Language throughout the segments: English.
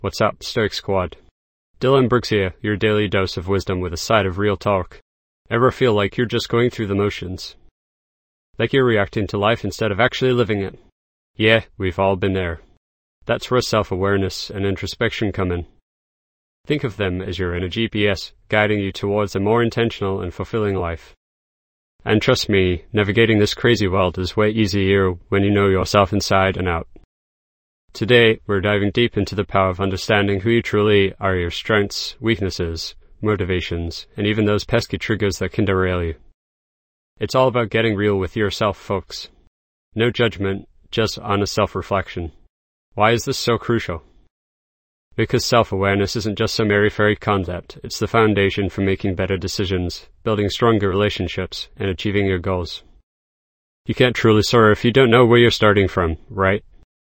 What's up, Stoic Squad? Dylan Brooks here, your daily dose of wisdom with a side of real talk. Ever feel like you're just going through the motions? Like you're reacting to life instead of actually living it? Yeah, we've all been there. That's where self-awareness and introspection come in. Think of them as your inner GPS, guiding you towards a more intentional and fulfilling life. And trust me, navigating this crazy world is way easier when you know yourself inside and out. Today, we're diving deep into the power of understanding who you truly are, your strengths, weaknesses, motivations, and even those pesky triggers that can derail you. It's all about getting real with yourself, folks. No judgment, just honest self-reflection. Why is this so crucial? Because self-awareness isn't just some airy-fairy concept, it's the foundation for making better decisions, building stronger relationships, and achieving your goals. You can't truly soar if you don't know where you're starting from, right?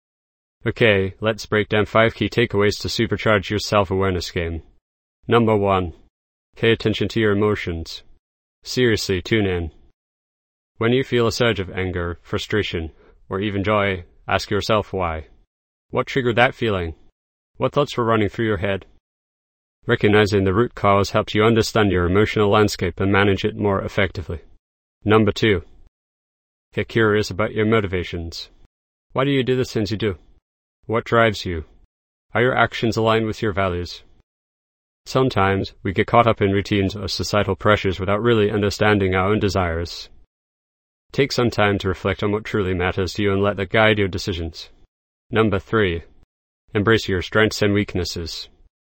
Okay, let's break down 5 key takeaways to supercharge your self-awareness game. Number 1. Pay attention to your emotions. Seriously, tune in. When you feel a surge of anger, frustration, or even joy, ask yourself why. What triggered that feeling? What thoughts were running through your head? Recognizing the root cause helps you understand your emotional landscape and manage it more effectively. Number 2. Get curious about your motivations. Why do you do the things you do? What drives you? Are your actions aligned with your values? Sometimes we get caught up in routines or societal pressures without really understanding our own desires. Take some time to reflect on what truly matters to you and let that guide your decisions. Number 3. Embrace your strengths and weaknesses.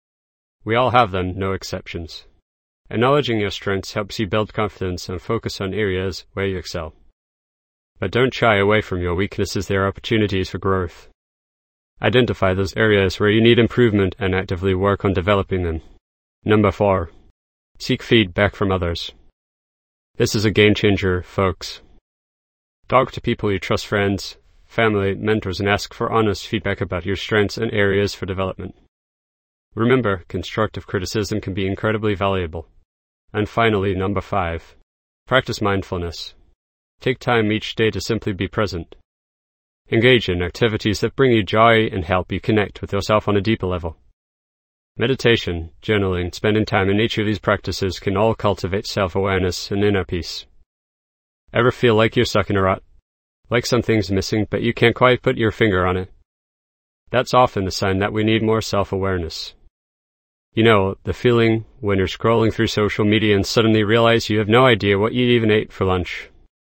We all have them, no exceptions. Acknowledging your strengths helps you build confidence and focus on areas where you excel. But don't shy away from your weaknesses, they are opportunities for growth. Identify those areas where you need improvement and actively work on developing them. Number 4. Seek feedback from others. This is a game changer, folks. Talk to people you trust, friends, family, mentors, and ask for honest feedback about your strengths and areas for development. Remember, constructive criticism can be incredibly valuable. And finally, number 5. Practice mindfulness. Take time each day to simply be present. Engage in activities that bring you joy and help you connect with yourself on a deeper level. Meditation, journaling, spending time in each of these practices can all cultivate self-awareness and inner peace. Ever feel like you're stuck in a rut? Like something's missing, but you can't quite put your finger on it? That's often the sign that we need more self-awareness. You know, the feeling when you're scrolling through social media and suddenly realize you have no idea what you even ate for lunch.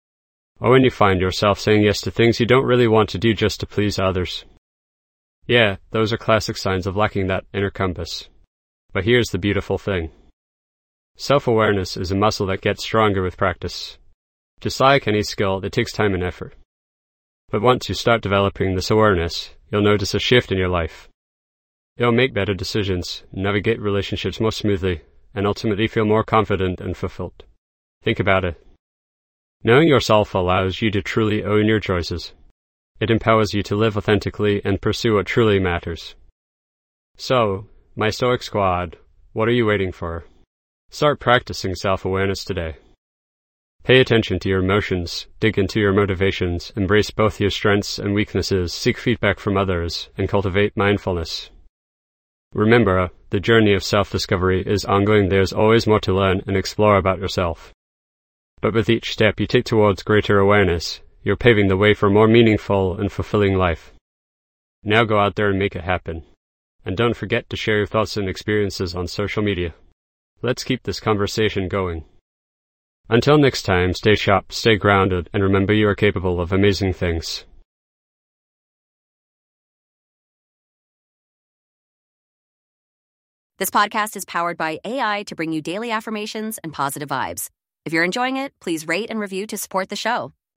Or when you find yourself saying yes to things you don't really want to do just to please others. Yeah, those are classic signs of lacking that inner compass. But here's the beautiful thing. Self-awareness is a muscle that gets stronger with practice. Just like any skill, it takes time and effort. But once you start developing this awareness, you'll notice a shift in your life. You'll make better decisions, navigate relationships more smoothly, and ultimately feel more confident and fulfilled. Think about it. Knowing yourself allows you to truly own your choices. It empowers you to live authentically and pursue what truly matters. So, my Stoic Squad, what are you waiting for? Start practicing self-awareness today. Pay attention to your emotions, dig into your motivations, embrace both your strengths and weaknesses, seek feedback from others, and cultivate mindfulness. Remember, the journey of self-discovery is ongoing. There's always more to learn and explore about yourself. But with each step you take towards greater awareness, you're paving the way for a more meaningful and fulfilling life. Now go out there and make it happen. And don't forget to share your thoughts and experiences on social media. Let's keep this conversation going. Until next time, stay sharp, stay grounded, and remember you are capable of amazing things. This podcast is powered by AI to bring you daily affirmations and positive vibes. If you're enjoying it, please rate and review to support the show.